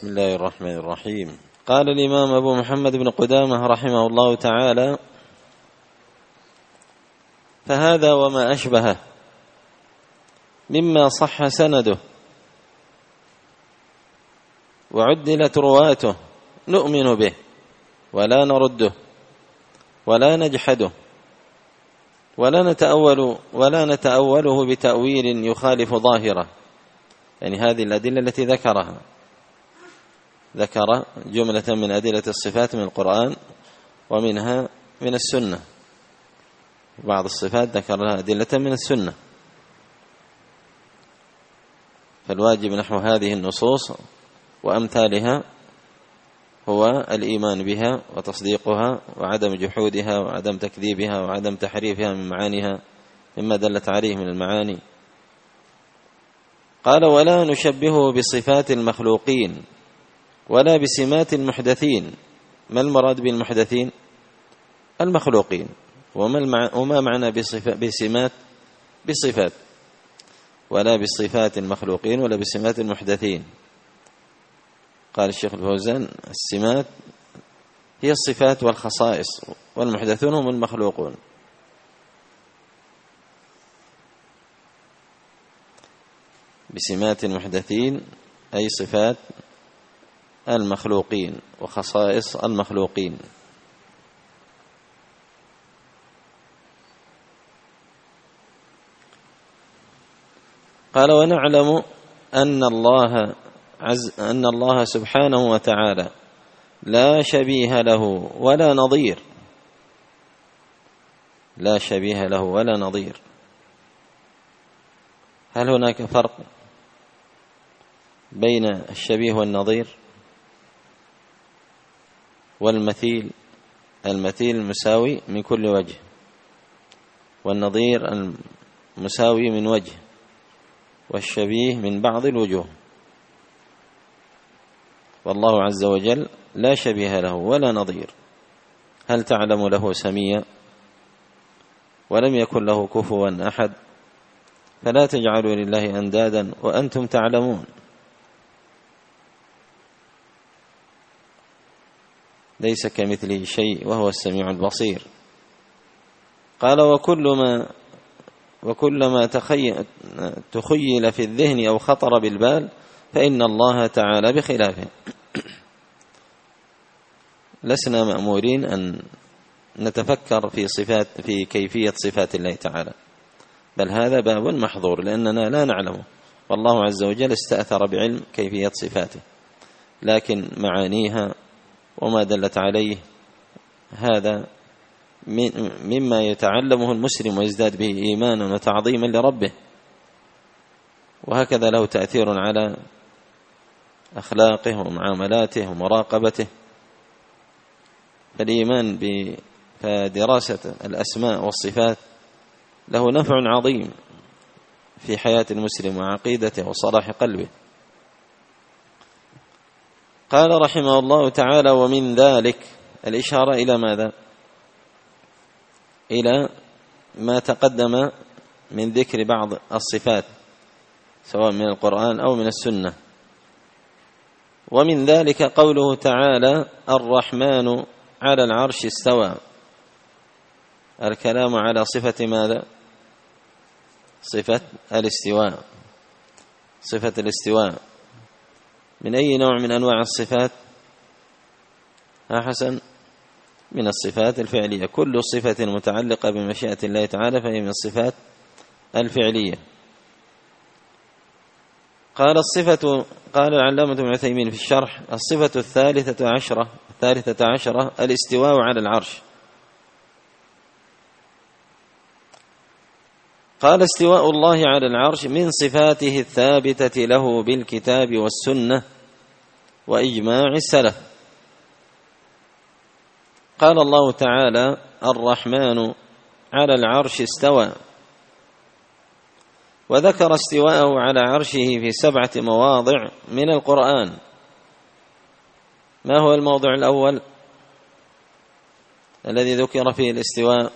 بسم الله الرحمن الرحيم. قال الإمام أبو محمد بن قدامة رحمه الله تعالى: فهذا وما أشبهه مما صح سنده وعدلت رواته نؤمن به ولا نرده ولا نجحده ولا نتأوله بتأويل يخالف ظاهره. يعني هذه الأدلة التي ذكرها، ذكر جملة من أدلة الصفات من القرآن ومنها من السنة، بعض الصفات ذكر لها أدلة من السنة، فالواجب نحو هذه النصوص وأمثالها هو الإيمان بها وتصديقها وعدم جحودها وعدم تكذيبها وعدم تحريفها من معانيها مما دلت عليه من المعاني. قال: ولا نشبهه بصفات المخلوقين ولا بسمات المحدثين. ما المراد بالمحدثين؟ المخلوقين. وما معنى بسمات؟ بصفات، ولا بصفات المخلوقين ولا بسمات المحدثين. قال الشيخ الفوزان: السمات هي الصفات والخصائص، والمحدثون هم المخلوقون. بسمات المحدثين أي صفات المخلوقين وخصائص المخلوقين. قال: ونعلم أن الله سبحانه وتعالى لا شبيه له ولا نظير. لا شبيه له ولا نظير. هل هناك فرق بين الشبيه والنظير والمثيل؟ المثيل المساوي من كل وجه، والنظير المساوي من وجه، والشبيه من بعض الوجوه. والله عز وجل لا شبيه له ولا نظير. هل تعلم له سميا؟ ولم يكن له كفوا أحد. فلا تجعلوا لله أندادا وأنتم تعلمون. ليس كمثله شيء وهو السميع البصير. قال: وكلما تخيل في الذهن أو خطر بالبال فإن الله تعالى بخلافه. لسنا مأمورين أن نتفكر في كيفية صفات الله تعالى، بل هذا باب محظور لأننا لا نعلمه، والله عز وجل استأثر بعلم كيفية صفاته، لكن معانيها وما دلت عليه هذا مما يتعلمه المسلم ويزداد به إيمانا وتعظيما لربه، وهكذا له تأثير على أخلاقه ومعاملاته ومراقبته. فالإيمان فدراسة الأسماء والصفات له نفع عظيم في حياة المسلم وعقيدته وصلاح قلبه. قال رحمه الله تعالى: ومن ذلك، الإشارة إلى ماذا؟ إلى ما تقدم من ذكر بعض الصفات سواء من القرآن أو من السنة. ومن ذلك قوله تعالى: الرحمن على العرش استوى. الكلام على صفة ماذا؟ صفة الاستواء. صفة الاستواء من أي نوع من أنواع الصفات؟ حسن، من الصفات الفعلية. كل صفة متعلقة بمشيئة الله تعالى فهي من الصفات الفعلية. قال العلامة ابن عثيمين في الشرح: الصفة الثالثة عشرة الاستواء على العرش. قال: استواء الله على العرش من صفاته الثابتة له بالكتاب والسنة وإجماع السلف. قال الله تعالى: الرحمن على العرش استوى، وذكر استواءه على عرشه في 7 مواضع من القرآن. ما هو الموضع الأول الذي ذكر فيه الاستواء؟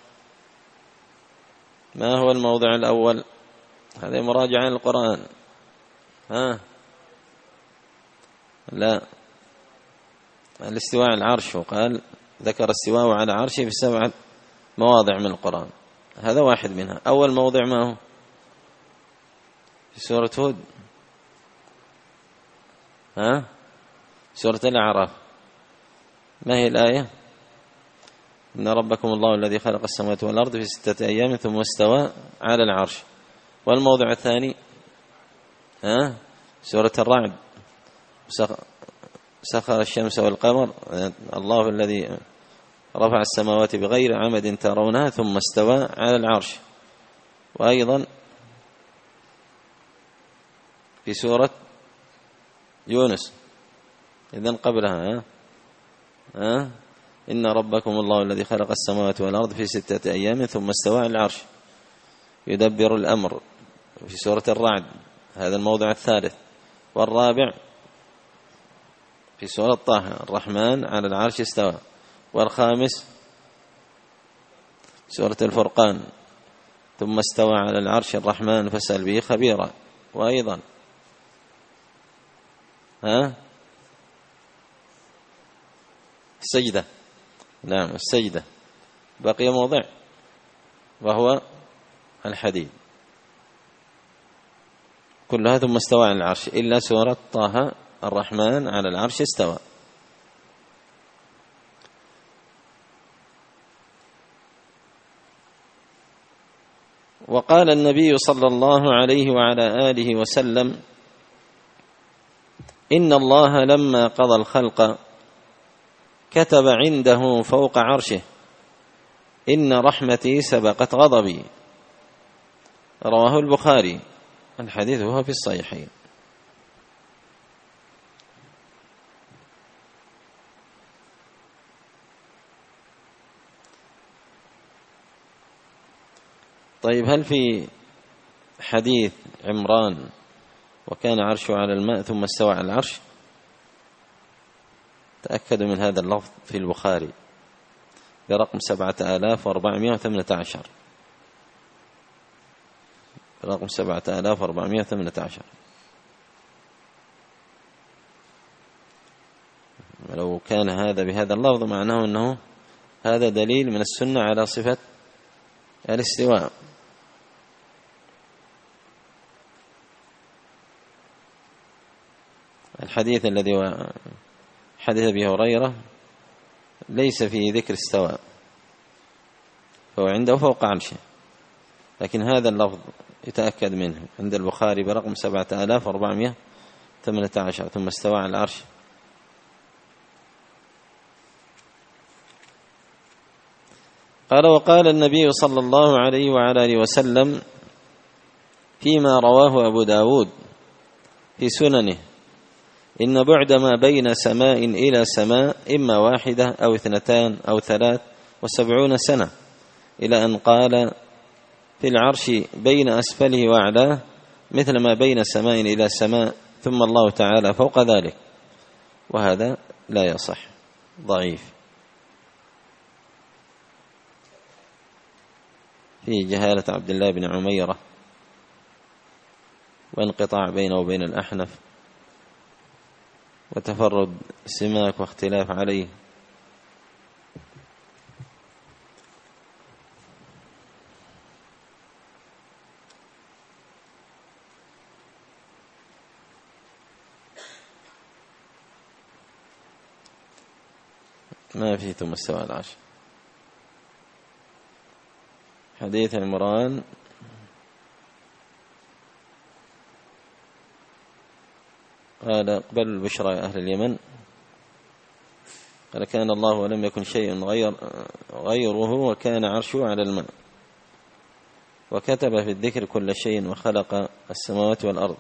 ما هو الموضع الأول؟ هذه مراجعة القرآن. لا، الاستواء على العرش، وقال ذكر استواءه على عرشه في 7 مواضع من القرآن، هذا واحد منها. أول موضع ما هو؟ في سورة هود، سورة الأعراف. ما هي الآية؟ إن ربكم الله الذي خلق السماوات والأرض في 6 أيام ثم استوى على العرش. والموضع الثاني سورة الرعد، سخر الشمس والقمر، الله الذي رفع السماوات بغير عمد ترونها ثم استوى على العرش. وأيضا في سورة يونس، إذن قبلها إن ربكم الله الذي خلق السماوات والأرض في 6 أيام ثم استوى على العرش يدبر الأمر، في سورة الرعد، هذا الموضع الثالث. والرابع في سورة طه، الرحمن على العرش استوى. والخامس سورة الفرقان، ثم استوى على العرش الرحمن فاسأل به خبيرا. وأيضا السجدة، نعم السجدة، بقي موضع وهو الحديد، كلها ثم استوى على العرش، إلا سورة طه الرحمن على العرش استوى. وقال النبي صلى الله عليه وعلى آله وسلم: إن الله لما قضى الخلق كتب عنده فوق عرشه: إن رحمتي سبقت غضبي. رواه البخاري، الحديث هو في الصحيحين. طيب، هل في حديث عمران وكان عرشه على الماء ثم استوى على العرش؟ تأكدوا من هذا اللفظ في البخاري برقم 7418، رقم 7418. لو كان هذا بهذا اللفظ معناه أنه هذا دليل من السنة على صفة الاستواء. الحديث الذي حدث به هريرة ليس فيه ذكر استواء، فهو عنده فوق عرشه، لكن هذا اللفظ يتأكد منه عند البخاري برقم 7418، ثم استوى على العرش. قال: وقال النبي صلى الله عليه وعلى آله وسلم فيما رواه أبو داود في سننه: إن بعد ما بين سماء إلى سماء إما 1 أو 2 أو 73 سنة، إلى أن قال في العرش بين أسفله وأعلاه مثل ما بين سماء إلى سماء، ثم الله تعالى فوق ذلك. وهذا لا يصح، ضعيف، في جهالة عبد الله بن عميرة وانقطاع بينه وبين الأحنف وتفرد سماك واختلاف عليه. ما فيه ثم استوى على العرش. حديث عمران قال: اقبل البشرى يا أهل اليمن. قال: كان الله ولم يكن شيء غيره، وكان عرشه على الماء، وكتب في الذكر كل شيء، وخلق السماوات والأرض.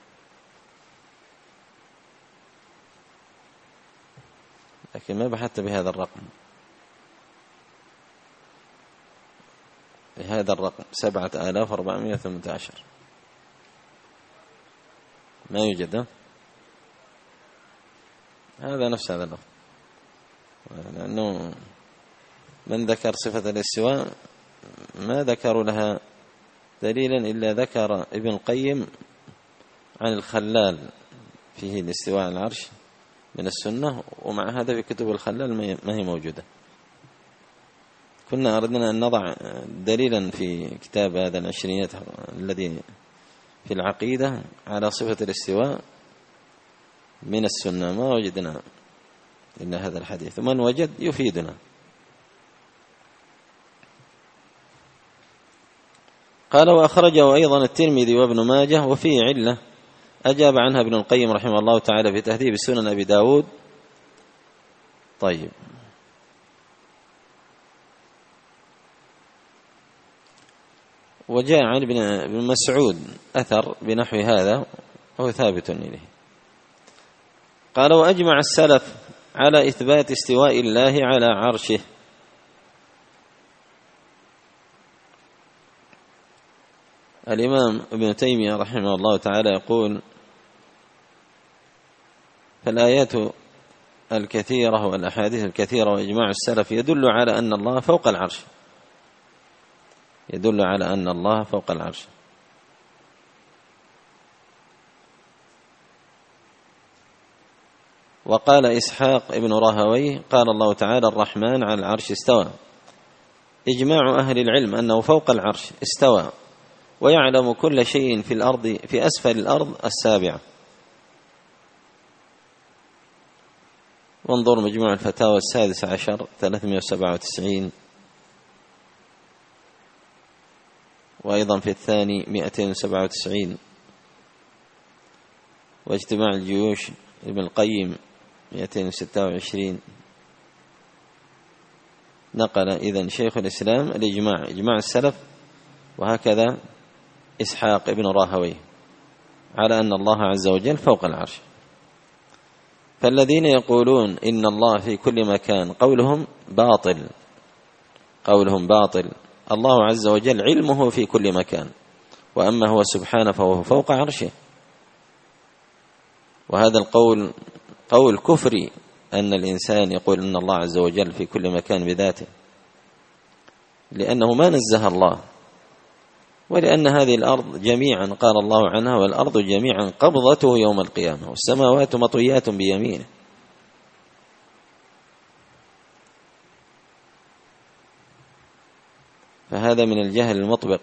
لكن ما بحثت بهذا الرقم، بهذا الرقم 7418 ما يوجد. هذا نفس هذا اللفظ، لأنه من ذكر صفة الاستواء ما ذكروا لها دليلا إلا ذكر ابن القيم عن الخلال فيه الاستواء على العرش من السنة، ومع هذا في كتب الخلال ما هي موجودة. كنا أردنا أن نضع دليلا في كتاب هذا العشرينيات الذي في العقيدة على صفة الاستواء من السنة، ما وجدنا إلا هذا الحديث، ومن وجد يفيدنا. قال: وأخرجه أيضا الترمذي وابن ماجه، وفيه علة أجاب عنها ابن القيم رحمه الله تعالى في تهذيب سنن أبي داود. طيب، وجاء عن ابن مسعود أثر بنحو هذا وهو ثابت إليه. قال: وأجمع السلف على إثبات استواء الله على عرشه. الإمام ابن تيمية رحمه الله تعالى يقول: فالآيات الكثيرة والأحاديث الكثيرة وإجماع السلف يدل على أن الله فوق العرش، يدل على أن الله فوق العرش. وقال إسحاق ابن راهويه: قال الله تعالى: الرحمن على العرش استوى. إجماع أهل العلم أنه فوق العرش استوى، ويعلم كل شيء في الأرض في أسفل الأرض السابعة. وانظر مجموع الفتاوى 16 397، وأيضا في الثاني 297، واجتماع الجيوش ابن القيم 226. نقل إذن شيخ الإسلام الإجماع، إجماع السلف، وهكذا إسحاق ابن راهويه، على أن الله عز وجل فوق العرش. فالذين يقولون إن الله في كل مكان قولهم باطل، قولهم باطل. الله عز وجل علمه في كل مكان، وأما هو سبحانه فهو فوق عرشه. وهذا القول قول كفري، أن الإنسان يقول إن الله عز وجل في كل مكان بذاته، لأنه ما نزه الله، ولأن هذه الأرض جميعا قال الله عنها: والأرض جميعا قبضته يوم القيامة والسماوات مطويات بيمينه. فهذا من الجهل المطبق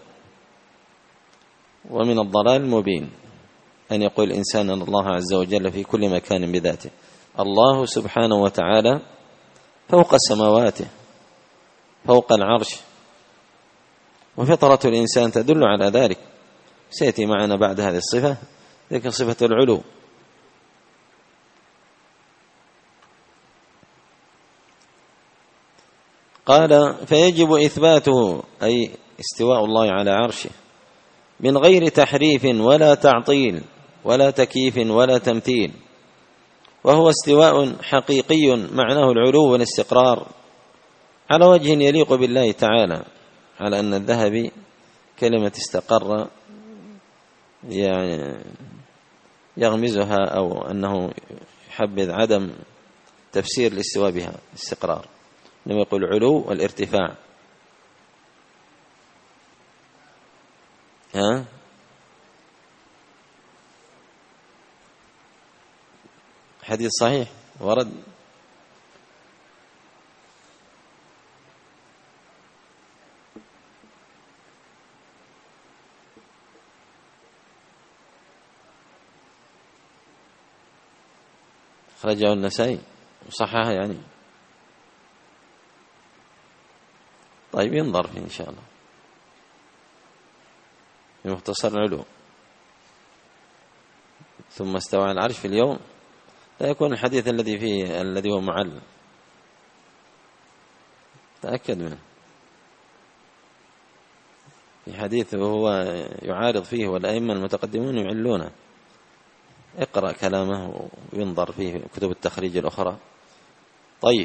ومن الضلال المبين أن يقول الإنسان أن الله عز وجل في كل مكان بذاته. الله سبحانه وتعالى فوق سماواته، فوق العرش، وفطرة الإنسان تدل على ذلك. سيأتي معنا بعد هذه الصفة ذكر صفة العلو. قال: فيجب إثباته، أي استواء الله على عرشه، من غير تحريف ولا تعطيل ولا تكييف ولا تمثيل، وهو استواء حقيقي معناه العلو والاستقرار على وجه يليق بالله تعالى، على أن الذهبي كلمة استقر يعني يغمزها، أو أنه يحبذ عدم تفسير الاستواء بها استقرار، إنما يقول علو والارتفاع. حديث صحيح ورد. خرجه النسائي وصححه يعني. طيب، ينظر فيه إن شاء الله في مختصر العلوم. ثم استوى على العرش في اليوم، لا يكون الحديث الذي فيه الذي هو معلل، تأكد منه. في حديث وهو يعارض فيه والأئمة المتقدمون يعلونه. اقرأ كلامه وينظر فيه في كتب التخريج الأخرى. طيب،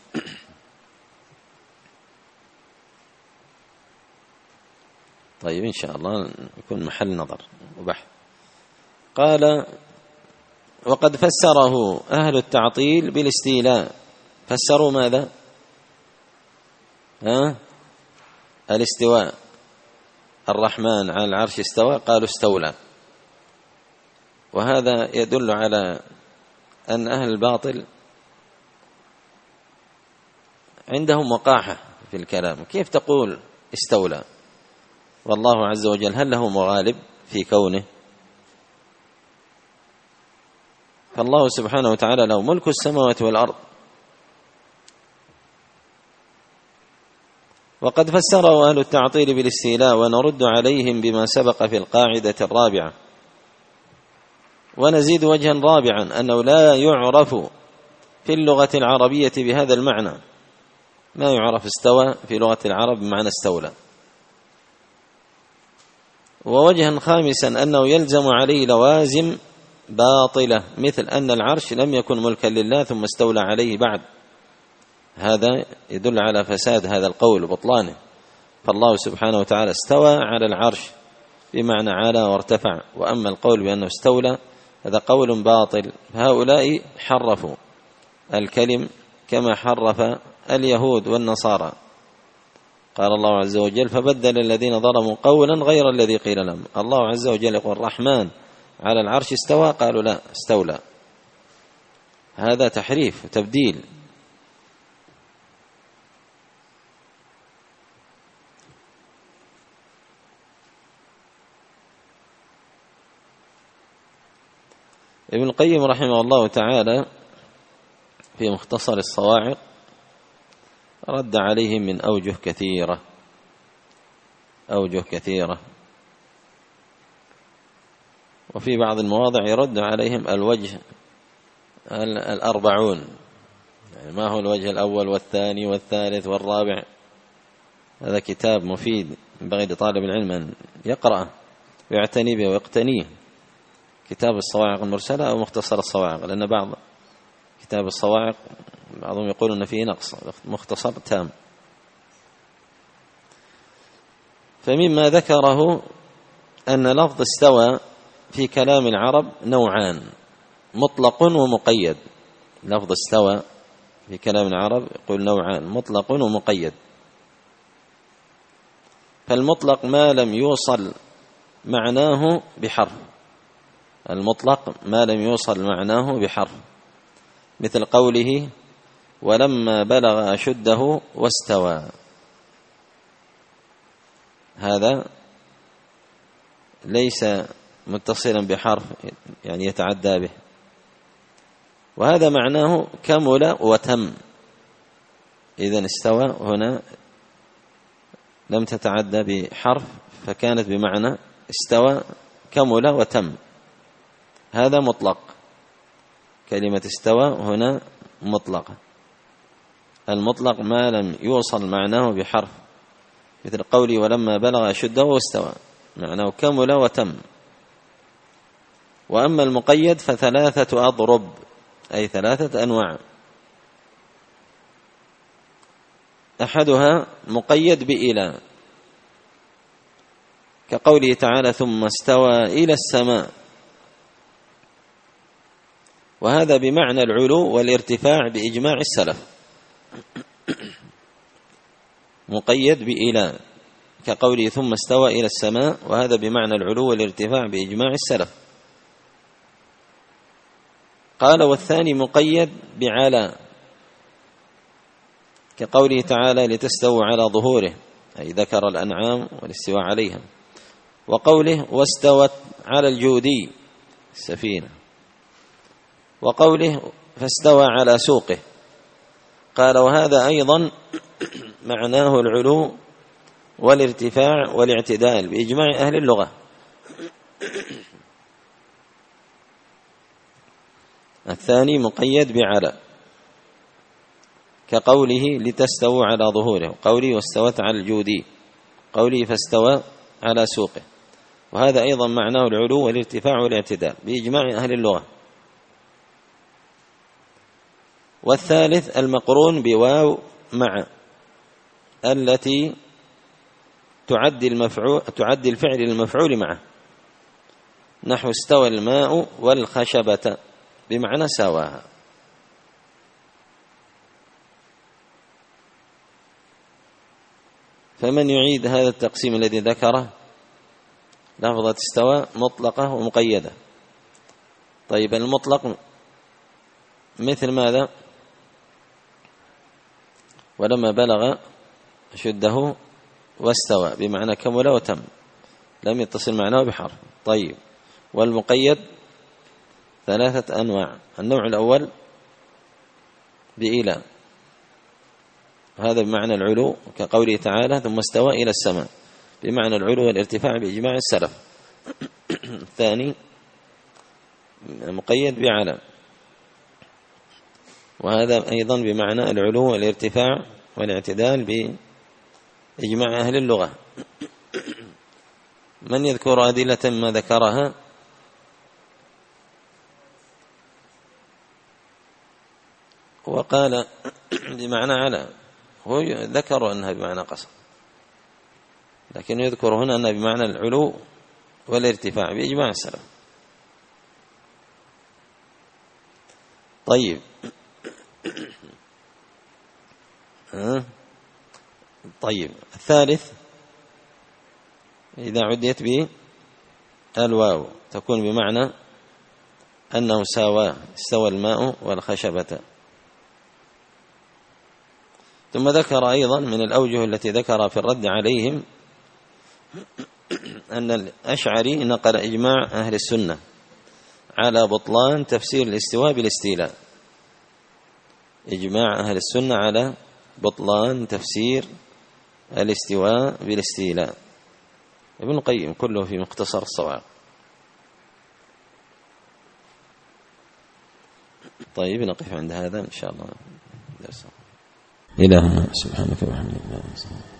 إن شاء الله يكون محل نظر وبحث. قال: وقد فسره أهل التعطيل بالاستيلاء. فسروا ماذا؟ الاستواء. الرحمن على العرش استوى، قالوا استولى، وهذا يدل على أن أهل الباطل عندهم وقاحة في الكلام. كيف تقول استولى والله عز وجل هل له مغالب في كونه؟ فالله سبحانه وتعالى له ملك السماوات والأرض. وقد فسره أهل التعطيل بالاستيلاء، ونرد عليهم بما سبق في القاعدة الرابعة، ونزيد وجها رابعا أنه لا يعرف في اللغة العربية بهذا المعنى، ما يعرف استوى في لغة العرب بمعنى استولى. ووجها خامسا أنه يلزم عليه لوازم باطلة، مثل أن العرش لم يكن ملكا لله ثم استولى عليه بعد، هذا يدل على فساد هذا القول وبطلانه. فالله سبحانه وتعالى استوى على العرش بمعنى علا وارتفع، وأما القول بأنه استولى هذا قول باطل. هؤلاء حرفوا الكلم كما حرف اليهود والنصارى. قال الله عز وجل فبدل الذين ظلموا قولا غير الذي قيل لهم. الله عز وجل يقول الرحمن على العرش استوى، قالوا لا استولى، هذا تحريف وتبديل. ابن القيم رحمه الله تعالى في مختصر الصواعق رد عليهم من أوجه كثيرة، وفي بعض المواضع يرد عليهم الوجه 40. يعني ما هو الوجه الأول والثاني والثالث والرابع؟ هذا كتاب مفيد ينبغي لطالب العلم أن يقرأه ويعتني به ويقتنيه، كتاب الصواعق المرسلة أو مختصر الصواعق، لأن بعض كتاب الصواعق بعضهم يقول أن فيه نقص، مختصر تام. فمما ذكره أن لفظ استوى في كلام العرب نوعان، مطلق ومقيد. لفظ استوى في كلام العرب يقول نوعان، مطلق ومقيد. فالمطلق ما لم يوصل معناه بحرف، المطلق ما لم يوصل معناه بحرف، مثل قوله ولما بلغ أشده واستوى، هذا ليس متصلا بحرف يعني يتعدى به، وهذا معناه كمل وتم. إذن استوى هنا لم تتعدى بحرف، فكانت بمعنى استوى كمل وتم، هذا مطلق. كلمة استوى هنا مطلقة. المطلق ما لم يوصل معناه بحرف، مثل قولي ولما بلغ أشده واستوى، معناه كمل وتم. وأما المقيد فثلاثة أضرب، أي 3 أنواع. أحدها مقيد بإلى، كقوله تعالى ثم استوى إلى السماء، وهذا بمعنى العلو والارتفاع بإجماع السلف. مقيد بإلى كقوله ثم استوى إلى السماء، وهذا بمعنى العلو والارتفاع بإجماع السلف. قال والثاني مقيد بعلى، كقوله تعالى لتستووا على ظهوره، أي ذكر الأنعام والاستواء عليها. وقوله واستوت على الجودي السفينة، وقوله فاستوى على سوقه. قال وهذا أيضا معناه العلو والارتفاع والاعتدال بإجماع أهل اللغة. الثاني مقيد بعلى، كقوله لتستووا على ظهوره، قوله واستوت على الجودي، قوله فاستوى على سوقه، وهذا أيضا معناه العلو والارتفاع والاعتدال بإجماع أهل اللغة. والثالث المقرون بواو مع، التي تعدي الفعل المفعول معه، نحو استوى الماء والخشبة بمعنى سواها. فمن يعيد هذا التقسيم الذي ذكره؟ لفظة استوى مطلقة ومقيدة. طيب المطلق مثل ماذا؟ ولما بلغ أشده واستوى، بمعنى كمل وتم، لم يتصل معناه بحرف. طيب، والمقيد 3 أنواع. النوع الأول بإلى، هذا بمعنى العلو، كقوله تعالى ثم استوى إلى السماء، بمعنى العلو والارتفاع بإجماع السلف. الثاني مقيد بعلى، وهذا أيضا بمعنى العلو والارتفاع والاعتدال بإجماع أهل اللغة. من يذكر أدلة ما ذكرها؟ وقال بمعنى على، هو ذكر أنها بمعنى قصر، لكن يذكر هنا أنها بمعنى العلو والارتفاع بإجماع السلف. طيب، طيب، الثالث إذا عديت به الواو تكون بمعنى أنه استوى الماء والخشبة. ثم ذكر أيضا من الأوجه التي ذكر في الرد عليهم أن الأشعري نقل إجماع أهل السنة على بطلان تفسير الاستواء بالاستيلاء. إجماع أهل السنة على بطلان تفسير الاستواء بالاستيلاء. ابن القيم كله في مختصر الصواعق. طيب، نقف عند هذا إن شاء الله درس. إلهنا سبحانك وبحمدك.